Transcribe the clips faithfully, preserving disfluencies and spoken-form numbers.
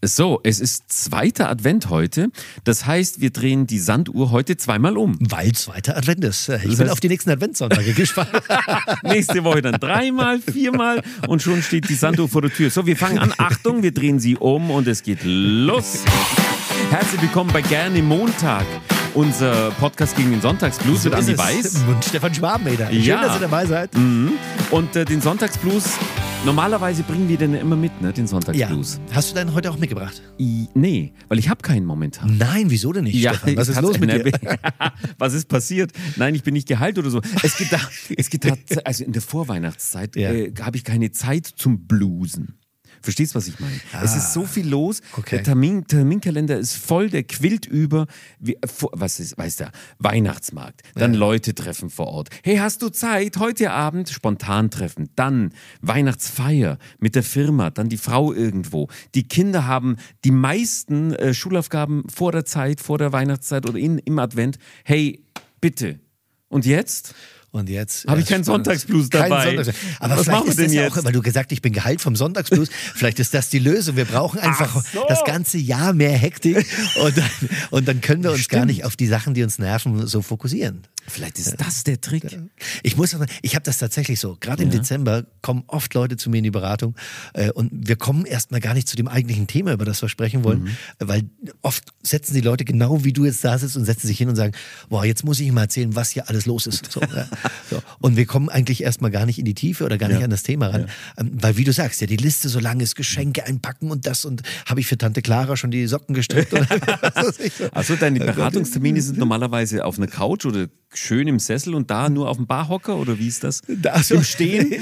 So, es ist zweiter Advent heute. Das heißt, wir drehen die Sanduhr heute zweimal um. Weil zweiter Advent ist. Ich das bin auf die nächsten Adventssonntage gespannt. Nächste Woche dann dreimal, viermal und schon steht die Sanduhr vor der Tür. So, wir fangen an. Achtung, wir drehen sie um und es geht los. Herzlich willkommen bei Gerne Montag. Unser Podcast gegen den Sonntagsblues mit Andi Weiß. Und Stefan Schwabeneder. Schön, ja. dass ihr dabei seid. Mhm. Und äh, den Sonntagsblues, normalerweise bringen wir den immer mit, ne? Den Sonntagsblues. Ja. Hast du deinen heute auch mitgebracht? I, nee, weil ich habe keinen momentan. Nein, wieso denn nicht, ja, Stefan? Was ist los mit dir? Was ist passiert? Nein, ich bin nicht geheilt oder so. Es geht, da, es geht da, also in der Vorweihnachtszeit ja. äh, habe ich keine Zeit zum Bluesen. Verstehst du, was ich meine? Ah, es ist so viel los. Okay. Der Termin, Terminkalender ist voll, der quillt über. Wie, was ist, weißt du, Weihnachtsmarkt. Dann ja. Leute treffen vor Ort. Hey, hast du Zeit? Heute Abend spontan treffen. Dann Weihnachtsfeier mit der Firma. Dann die Frau irgendwo. Die Kinder haben die meisten äh, Schulaufgaben vor der Zeit, vor der Weihnachtszeit oder in, im Advent. Hey, bitte. Und jetzt? Und jetzt habe ich keinen Sonntagsblues dabei. Sonntags- Aber was vielleicht ist das ja auch, weil du gesagt hast, ich bin geheilt vom Sonntagsblues. Vielleicht ist das die Lösung. Wir brauchen einfach so. das ganze Jahr mehr Hektik und dann, und dann können wir uns Stimmt. gar nicht auf die Sachen, die uns nerven, so fokussieren. Vielleicht ist das der Trick. Ich muss aber, ich habe das tatsächlich so. Gerade im Ja. Dezember kommen oft Leute zu mir in die Beratung äh, und wir kommen erstmal gar nicht zu dem eigentlichen Thema, über das wir sprechen wollen, Mhm. weil oft setzen die Leute genau wie du jetzt da sitzt und setzen sich hin und sagen, boah, jetzt muss ich ihm mal erzählen, was hier alles los ist. So, ja. so. Und wir kommen eigentlich erstmal gar nicht in die Tiefe oder gar nicht Ja. an das Thema ran, Ja. ähm, weil wie du sagst, ja, die Liste so lang ist, Geschenke einpacken und das und habe ich für Tante Clara schon die Socken gestrickt. Oder was weiß ich so. Also deine Beratungstermine sind normalerweise auf einer Couch oder schön im Sessel und da nur auf dem Barhocker oder wie ist das? Da, so. Im Stehen?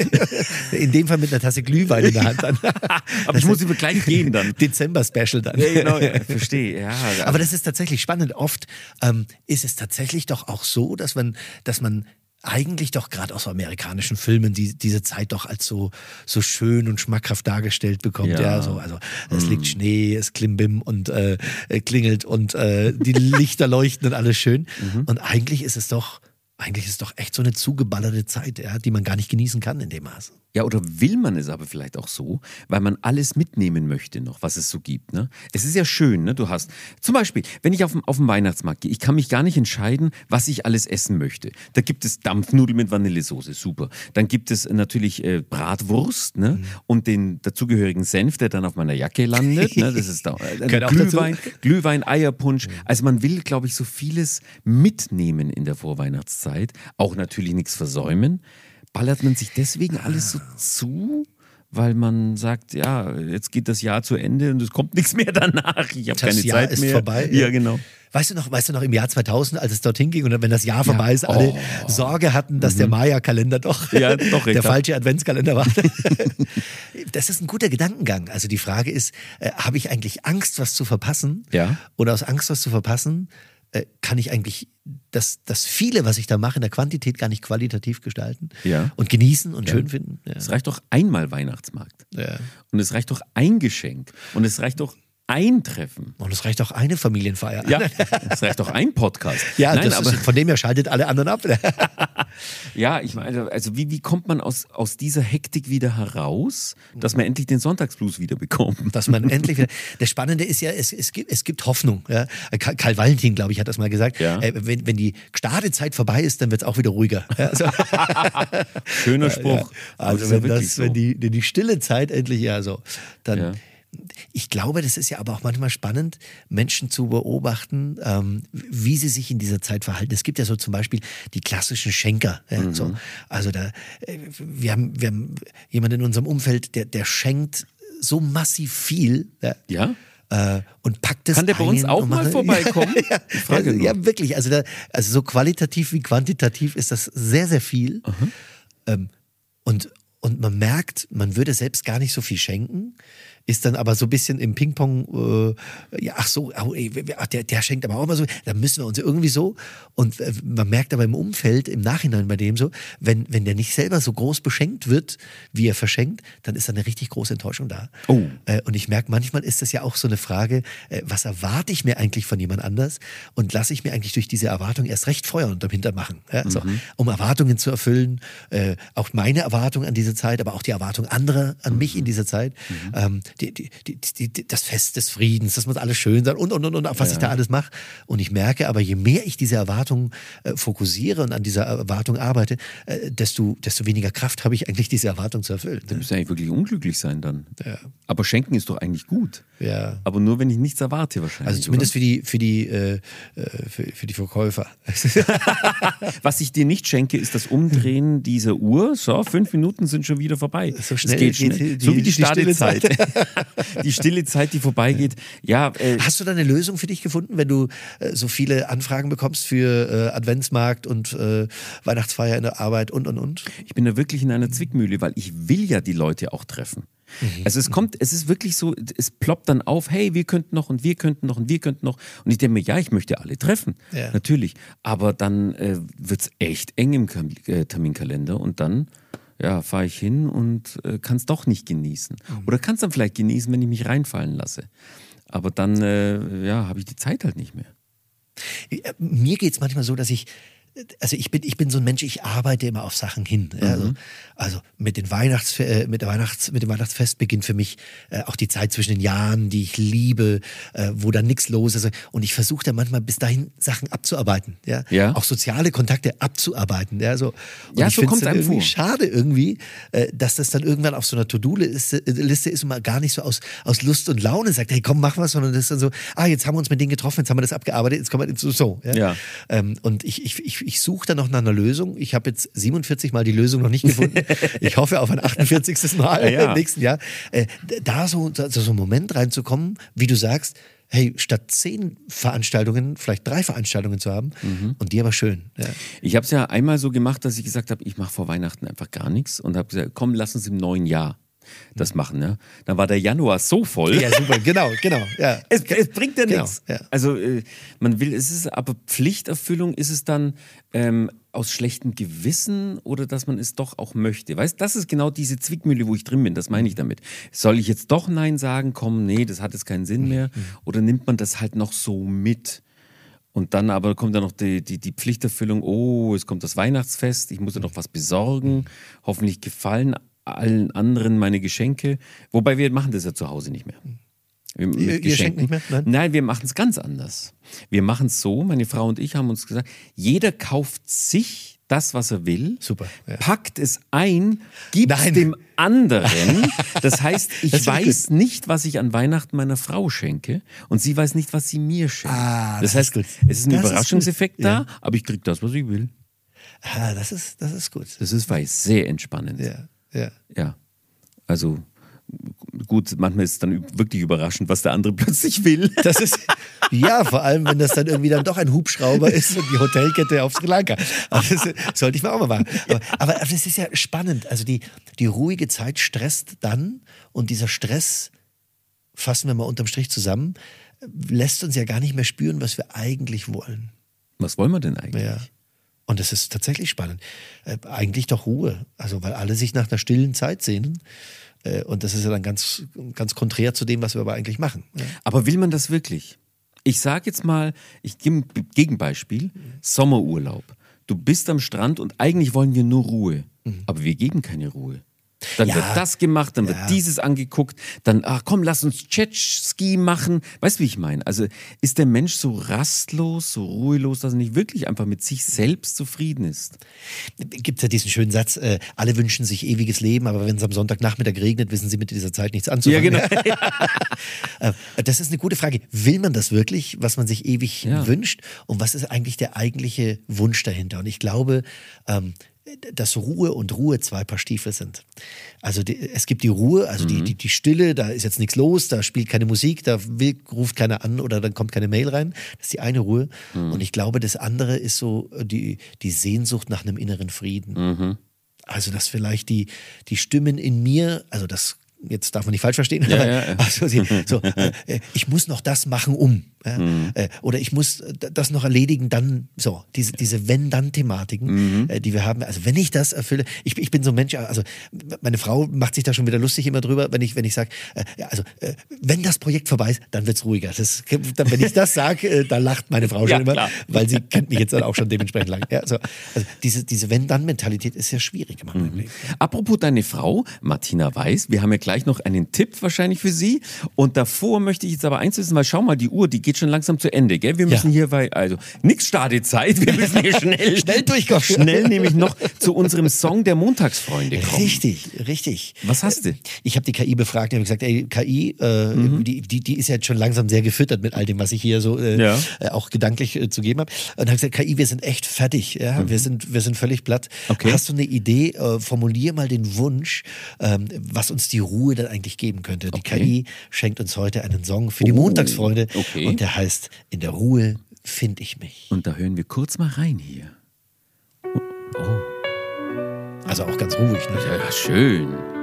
In dem Fall mit einer Tasse Glühwein in der Hand dann. Aber ich muss über gleich gehen dann. Dezember-Special dann. Ja, genau, ja, verstehe. Ja, Aber das ist tatsächlich spannend. Oft ähm, ist es tatsächlich doch auch so, dass man, dass man eigentlich doch gerade aus so amerikanischen Filmen die, diese Zeit doch als so, so schön und schmackhaft dargestellt bekommt. Ja, Ja. so, also es liegt Schnee, es klimbim und äh, klingelt und äh, die Lichter leuchten und alles schön. Mhm. Und eigentlich ist es doch, eigentlich ist es doch echt so eine zugeballerte Zeit, ja, die man gar nicht genießen kann in dem Maße. Ja, oder will man es aber vielleicht auch so, weil man alles mitnehmen möchte noch, was es so gibt. Ne? Es ist ja schön, ne? Du hast zum Beispiel, wenn ich auf dem, auf dem Weihnachtsmarkt gehe, ich kann mich gar nicht entscheiden, was ich alles essen möchte. Da gibt es Dampfnudeln mit Vanillesoße, super. Dann gibt es natürlich äh, Bratwurst, ne? Mhm. Und den dazugehörigen Senf, der dann auf meiner Jacke landet. Ne? Das ist da, äh, Gehört auch Glühwein, dazu. Glühwein, Eierpunsch. Also man will, glaube ich, so vieles mitnehmen in der Vorweihnachtszeit. Auch natürlich nichts versäumen. Ballert man sich deswegen alles so zu, weil man sagt, ja, jetzt geht das Jahr zu Ende und es kommt nichts mehr danach. Ich habe Das keine Jahr Zeit ist mehr. vorbei. Ja, genau. Weißt du noch, weißt du noch im Jahr zweitausend, als es dorthin ging und wenn das Jahr vorbei ist, alle Oh. Sorge hatten, dass der Maya-Kalender doch, Ja, doch recht der hat. falsche Adventskalender war. Das ist ein guter Gedankengang. Also die Frage ist, äh, habe ich eigentlich Angst, was zu verpassen? Ja. Oder aus Angst, was zu verpassen, äh, kann ich eigentlich das, das viele, was ich da mache, in der Quantität gar nicht qualitativ gestalten Ja. und genießen und Ja. schön finden? Ja. Es reicht doch einmal Weihnachtsmarkt. Ja. Und es reicht doch ein Geschenk. Und es reicht doch ein Treffen. Und es reicht auch eine Familienfeier. Ja, es reicht doch ein Podcast. Ja, Nein, das aber ist, von dem her schaltet alle anderen ab. ja, ich meine, also wie, wie kommt man aus, aus dieser Hektik wieder heraus, dass man endlich den Sonntagsblues wieder bekommt? Dass man endlich wieder. Das Spannende ist ja, es, es, gibt, es gibt Hoffnung. Ja. Karl, Karl Valentin, glaube ich, hat das mal gesagt. Ja. Äh, wenn, wenn die Stadezeit vorbei ist, dann wird es auch wieder ruhiger. Ja, also, Schöner Spruch. ja. Aber das Also ist ja wenn, wirklich das, so. wenn die, die, die stille Zeit endlich, ja so, dann. Ja. Ich glaube, das ist ja aber auch manchmal spannend, Menschen zu beobachten, ähm, wie sie sich in dieser Zeit verhalten. Es gibt ja so zum Beispiel die klassischen Schenker. Ja, Mhm. so. Also da, äh, wir haben, wir haben jemanden in unserem Umfeld, der, der schenkt so massiv viel. Ja. Ja? Äh, und packt es Kann der bei uns ein auch und mal macht- vorbeikommen? Ja, Ich frage ja, nur. ja, wirklich. Also, da, also so qualitativ wie quantitativ ist das sehr, sehr viel. Ähm, und, und man merkt, man würde selbst gar nicht so viel schenken, ist dann aber so ein bisschen im Ping-Pong, äh, ja, ach so, oh, ey, ach, der, der schenkt aber auch mal so, dann müssen wir uns irgendwie so. Und äh, man merkt aber im Umfeld, im Nachhinein bei dem so, wenn, wenn der nicht selber so groß beschenkt wird, wie er verschenkt, dann ist da eine richtig große Enttäuschung da. Oh. Äh, und ich merke, manchmal ist das ja auch so eine Frage, äh, was erwarte ich mir eigentlich von jemand anders und lasse ich mir eigentlich durch diese Erwartung erst recht Feuer unterm Hintern machen, ja? So, um Erwartungen zu erfüllen, äh, auch meine Erwartung an diese diese Zeit, aber auch die Erwartung anderer an mich in dieser Zeit. Mhm. Ähm, die, die, die, die, das Fest des Friedens, das muss alles schön sein und, und, und, und auf was ja. ich da alles mache. Und ich merke aber, je mehr ich diese Erwartung äh, fokussiere und an dieser Erwartung arbeite, äh, desto, desto weniger Kraft habe ich eigentlich, diese Erwartung zu erfüllen. Du müsst ja eigentlich wirklich unglücklich sein dann. Ja. Aber schenken ist doch eigentlich gut. Ja. Aber nur, wenn ich nichts erwarte wahrscheinlich. Also zumindest oder? für die, für die, äh, für, für die Verkäufer. Was ich dir nicht schenke, ist das Umdrehen dieser Uhr. So, fünf Minuten sind schon wieder vorbei. So schnell geht schnell. Geht die, so wie die, die stille Zeit. Die stille Zeit, die vorbeigeht. Ja, äh, hast du da eine Lösung für dich gefunden, wenn du äh, so viele Anfragen bekommst für äh, Adventsmarkt und äh, Weihnachtsfeier in der Arbeit und, und, und? Ich bin da wirklich in einer Zwickmühle, weil ich will ja die Leute auch treffen. Mhm. Also es kommt, es ist wirklich so, es ploppt dann auf, hey, wir könnten noch und wir könnten noch und wir könnten noch. Und ich denke mir, ja, ich möchte alle treffen, ja. natürlich. Aber dann äh, wird es echt eng im Kam- äh, Terminkalender und dann ja, fahre ich hin und äh, kann es doch nicht genießen. Mhm. Oder kann es dann vielleicht genießen, wenn ich mich reinfallen lasse. Aber dann äh, ja, habe ich die Zeit halt nicht mehr. Mir geht es manchmal so, dass ich Also ich bin, ich bin so ein Mensch, ich arbeite immer auf Sachen hin. Mhm. Also, also mit, den Weihnachts, äh, mit, der Weihnachts, mit dem Weihnachtsfest beginnt für mich äh, auch die Zeit zwischen den Jahren, die ich liebe, äh, wo dann nichts los ist. Und ich versuche dann manchmal bis dahin Sachen abzuarbeiten. Ja? Ja. Auch soziale Kontakte abzuarbeiten. Ja, so, und ja, ich so kommt es einem irgendwie vor. Schade irgendwie, äh, dass das dann irgendwann auf so einer To-Do-Liste Liste ist und man gar nicht so aus, aus Lust und Laune sagt, hey komm, mach was, sondern das ist dann so, ah, jetzt haben wir uns mit denen getroffen, jetzt haben wir das abgearbeitet, jetzt kommen wir so. so ja? Ja. Ähm, und ich, ich, ich ich suche dann noch nach einer Lösung. Ich habe jetzt siebenundvierzig Mal die Lösung noch nicht gefunden. Ich hoffe auf ein achtundvierzigstes Mal ja, ja. im nächsten Jahr. Äh, da so, so, so einen Moment reinzukommen, wie du sagst, hey, statt zehn Veranstaltungen, vielleicht drei Veranstaltungen zu haben mhm. und die aber schön. Ja. Ich habe es ja einmal so gemacht, dass ich gesagt habe, ich mache vor Weihnachten einfach gar nichts und habe gesagt, komm, lass uns im neuen Jahr das machen, ja. Dann war der Januar so voll. Ja, super, genau, genau. Ja. Es, es bringt ja genau, nichts. Ja. Also äh, man will, es ist aber Pflichterfüllung, ist es dann ähm, aus schlechtem Gewissen oder dass man es doch auch möchte. Weißt, das ist genau diese Zwickmühle, wo ich drin bin, das meine ich damit. Soll ich jetzt doch Nein sagen, komm, nee, das hat jetzt keinen Sinn mehr? Mhm. Oder nimmt man das halt noch so mit? Und dann aber kommt dann noch die, die, die Pflichterfüllung, oh, es kommt das Weihnachtsfest, ich muss ja noch was besorgen, hoffentlich gefallen allen anderen meine Geschenke. Wobei wir machen das ja zu Hause nicht mehr. Wir, ihr, ihr schenkt nicht mehr? Nein, Nein wir machen es ganz anders. Wir machen es so, meine Frau und ich haben uns gesagt, jeder kauft sich das, was er will, super, ja. packt es ein, gibt es dem anderen. Das heißt, ich das weiß gut. nicht, was ich an Weihnachten meiner Frau schenke und sie weiß nicht, was sie mir schenkt. Ah, das, das heißt, ist es ist ein das Überraschungseffekt ist da, ja. aber ich kriege das, was ich will. Ah, das ist, das ist gut. Das ist weiß sehr entspannend. Ja. Ja. ja, also gut, manchmal ist es dann wirklich überraschend, was der andere plötzlich will. Das ist, ja, vor allem, wenn das dann irgendwie dann doch ein Hubschrauber ist und die Hotelkette auf Sri Lanka. Also das sollte ich mir auch mal machen. Aber, aber das ist ja spannend. Also die, die ruhige Zeit stresst dann und dieser Stress, fassen wir mal unterm Strich zusammen, lässt uns ja gar nicht mehr spüren, was wir eigentlich wollen. Was wollen wir denn eigentlich? Ja. Und das ist tatsächlich spannend. Äh, eigentlich doch Ruhe. Also, weil alle sich nach einer stillen Zeit sehnen. Äh, und das ist ja dann ganz, ganz konträr zu dem, was wir aber eigentlich machen. Ja. Aber will man das wirklich? Ich sage jetzt mal, ich gebe ein Gegenbeispiel. Sommerurlaub. Du bist am Strand und eigentlich wollen wir nur Ruhe. Mhm. Aber wir geben keine Ruhe. Dann ja. wird das gemacht, dann ja. wird dieses angeguckt, dann, ach komm, lass uns Jetski machen. Weißt du, wie ich meine? Also ist der Mensch so rastlos, so ruhelos, dass er nicht wirklich einfach mit sich selbst zufrieden ist? Gibt es ja diesen schönen Satz, äh, alle wünschen sich ewiges Leben, aber wenn es am Sonntagnachmittag regnet, wissen sie mit dieser Zeit nichts anzufangen. Ja, genau. äh, das ist eine gute Frage. Will man das wirklich, was man sich ewig ja. wünscht? Und was ist eigentlich der eigentliche Wunsch dahinter? Und ich glaube, ähm, dass Ruhe und Ruhe zwei Paar Stiefel sind. Also die, es gibt die Ruhe, also mhm. die, die, die Stille, da ist jetzt nichts los, da spielt keine Musik, da will, ruft keiner an oder dann kommt keine Mail rein. Das ist die eine Ruhe. Mhm. Und ich glaube, das andere ist so die, die Sehnsucht nach einem inneren Frieden. Mhm. Also dass vielleicht die, die Stimmen in mir, also das, jetzt darf man nicht falsch verstehen, ja, aber ja, ja. also sie, so, äh, ich muss noch das machen, um. Ja? Mhm. Äh, oder ich muss das noch erledigen, dann so, diese, diese Wenn-Dann-Thematiken, mhm. äh, die wir haben. Also wenn ich das erfülle, ich, ich bin so ein Mensch, also meine Frau macht sich da schon wieder lustig immer drüber, wenn ich, wenn ich sage, äh, ja, also äh, wenn das Projekt vorbei ist, dann wird's ruhiger. Das, dann, wenn ich das sage, äh, da lacht meine Frau schon ja, immer, klar. Weil sie kennt mich jetzt auch schon dementsprechend lang. Ja, also, also diese, diese Wenn-Dann-Mentalität ist sehr schwierig immer mhm. im Leben. Apropos deine Frau, Martina Weiß, wir haben ja gleich noch einen Tipp wahrscheinlich für sie. Und davor möchte ich jetzt aber eins wissen, weil schau mal, die Uhr, die geht schon langsam zu Ende, gell? Wir müssen ja. hier, weil, also, nix Startezeit, wir müssen hier schnell, schnell durchkommen. Schnell nämlich noch zu unserem Song der Montagsfreunde kommen. Richtig, richtig. Was hast du? Ich habe die K I befragt, die haben gesagt, ey, K I, äh, mhm. die, die, die ist ja jetzt schon langsam sehr gefüttert mit all dem, was ich hier so äh, ja. äh, auch gedanklich äh, zu geben habe. Und habe gesagt, K I, wir sind echt fertig, ja? Mhm. wir, sind, wir sind völlig platt. Okay. Hast du eine Idee, äh, formulier mal den Wunsch, ähm, was uns die Ruhe dann eigentlich geben könnte. Die okay. K I schenkt uns heute einen Song für die oh. Montagsfreunde okay. und der heißt In der Ruhe finde ich mich. Und da hören wir kurz mal rein hier. Oh. oh. Also auch ganz ruhig, ne? Ja, ja, schön.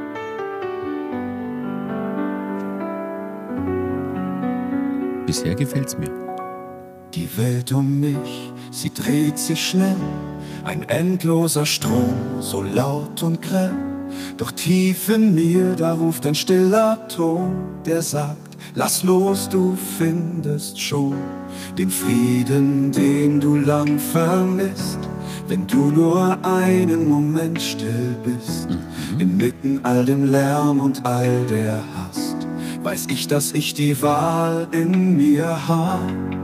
Bisher gefällt's mir. Die Welt um mich, sie dreht sich schnell. Ein endloser Strom, so laut und grell. Doch tief in mir, da ruft ein stiller Ton, der sagt, lass los, du findest schon den Frieden, den du lang vermisst. Wenn du nur einen Moment still bist, mhm. inmitten all dem Lärm und all der Hast, weiß ich, dass ich die Wahl in mir hab.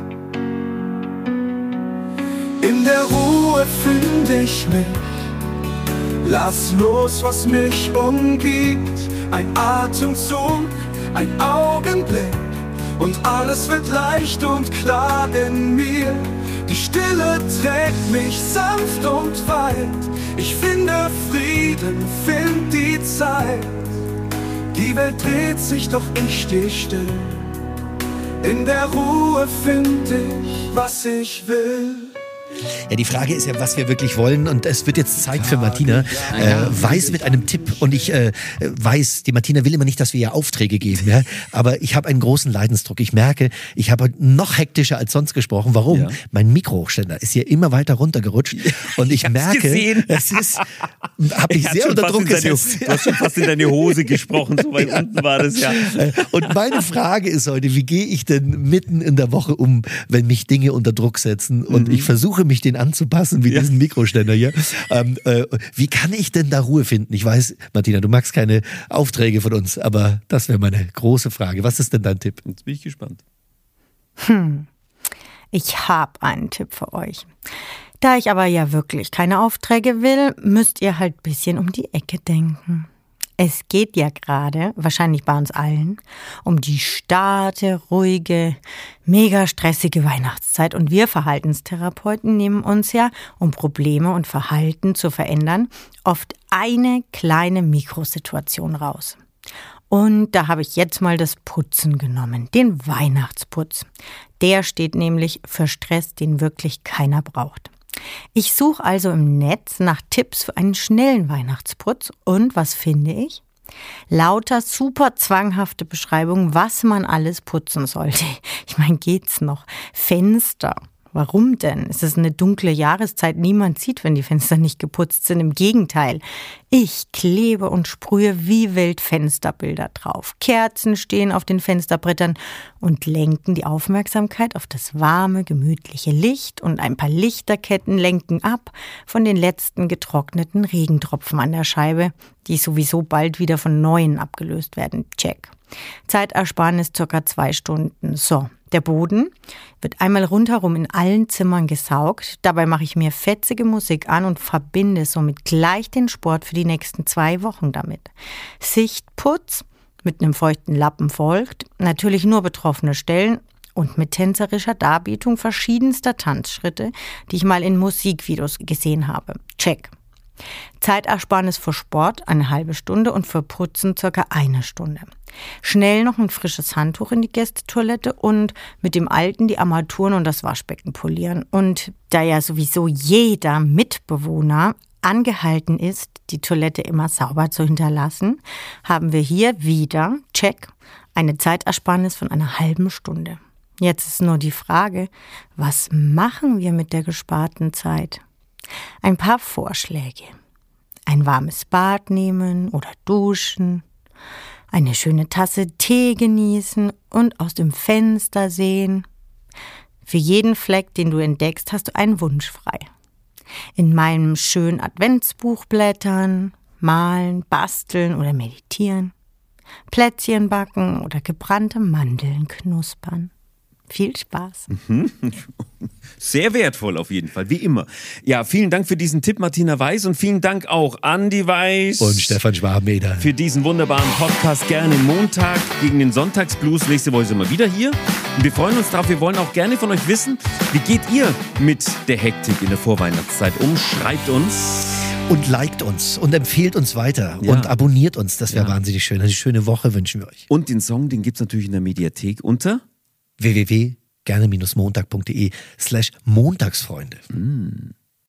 In der Ruhe find ich mich, lass los, was mich umgibt. Ein Atemzug, ein Augenblick und alles wird leicht und klar in mir. Die Stille trägt mich sanft und weit. Ich finde Frieden, find die Zeit. Die Welt dreht sich, doch ich steh still. In der Ruhe find ich, was ich will. Ja, die Frage ist ja, was wir wirklich wollen, und es wird jetzt Zeit für Martina. Äh, Weiß mit einem Tipp, und ich äh, weiß, die Martina will immer nicht, dass wir ihr Aufträge geben, ja? Aber ich habe einen großen Leidensdruck. Ich merke, ich habe heute noch hektischer als sonst gesprochen. Warum? Ja. Mein Mikrohochständer ist hier immer weiter runtergerutscht, und ich, ich merke, es ist, habe ich sehr unter Druck gesetzt. Deine, du hast schon fast in deine Hose gesprochen, so weit unten war das ja. Und meine Frage ist heute, wie gehe ich denn mitten in der Woche um, wenn mich Dinge unter Druck setzen, und mhm. ich versuche mich den anzupassen, wie ja. diesen Mikroständer hier. Ähm, äh, wie kann ich denn da Ruhe finden? Ich weiß, Martina, du magst keine Aufträge von uns, aber das wäre meine große Frage. Was ist denn dein Tipp? Jetzt bin ich gespannt. Hm. Ich habe einen Tipp für euch. Da ich aber ja wirklich keine Aufträge will, müsst ihr halt ein bisschen um die Ecke denken. Es geht ja gerade, wahrscheinlich bei uns allen, um die starte, ruhige, mega stressige Weihnachtszeit. Und wir Verhaltenstherapeuten nehmen uns ja, um Probleme und Verhalten zu verändern, oft eine kleine Mikrosituation raus. Und da habe ich jetzt mal das Putzen genommen, den Weihnachtsputz. Der steht nämlich für Stress, den wirklich keiner braucht. Ich suche also im Netz nach Tipps für einen schnellen Weihnachtsputz, und was finde ich? Lauter super zwanghafte Beschreibungen, was man alles putzen sollte. Ich meine, geht's noch? Fenster. Warum denn? Es ist eine dunkle Jahreszeit, niemand sieht, wenn die Fenster nicht geputzt sind. Im Gegenteil, ich klebe und sprühe wie wild Fensterbilder drauf. Kerzen stehen auf den Fensterbrettern und lenken die Aufmerksamkeit auf das warme, gemütliche Licht, und ein paar Lichterketten lenken ab von den letzten getrockneten Regentropfen an der Scheibe, die sowieso bald wieder von neuen abgelöst werden. Check. Zeitersparnis circa zwei Stunden. So. Der Boden wird einmal rundherum in allen Zimmern gesaugt. Dabei mache ich mir fetzige Musik an und verbinde somit gleich den Sport für die nächsten zwei Wochen damit. Sichtputz mit einem feuchten Lappen folgt. Natürlich nur betroffene Stellen und mit tänzerischer Darbietung verschiedenster Tanzschritte, die ich mal in Musikvideos gesehen habe. Check. Zeitersparnis für Sport eine halbe Stunde und für Putzen circa eine Stunde. Schnell noch ein frisches Handtuch in die Gästetoilette und mit dem alten die Armaturen und das Waschbecken polieren. Und da ja sowieso jeder Mitbewohner angehalten ist, die Toilette immer sauber zu hinterlassen, haben wir hier wieder, check, eine Zeitersparnis von einer halben Stunde. Jetzt ist nur die Frage, was machen wir mit der gesparten Zeit? Ein paar Vorschläge. Ein warmes Bad nehmen oder duschen, eine schöne Tasse Tee genießen und aus dem Fenster sehen. Für jeden Fleck, den du entdeckst, hast du einen Wunsch frei. In meinem schönen Adventsbuch blättern, malen, basteln oder meditieren, Plätzchen backen oder gebrannte Mandeln knuspern. Viel Spaß. Sehr wertvoll auf jeden Fall, wie immer. Ja, vielen Dank für diesen Tipp, Martina Weiß, und vielen Dank auch Andi Weiß und Stefan Schwabmeder für diesen wunderbaren Podcast. Gerne Montag gegen den Sonntagsblues. Nächste Woche sind wir wieder hier. Und wir freuen uns drauf. Wir wollen auch gerne von euch wissen, wie geht ihr mit der Hektik in der Vorweihnachtszeit um? Schreibt uns. Und liked uns und empfehlt uns weiter Ja. und abonniert uns. Das wäre Ja. wahnsinnig schön. Eine schöne Woche wünschen wir euch. Und den Song, den gibt es natürlich in der Mediathek unter w w w punkt gerne Montag punkt de slash Montagsfreunde. Mm.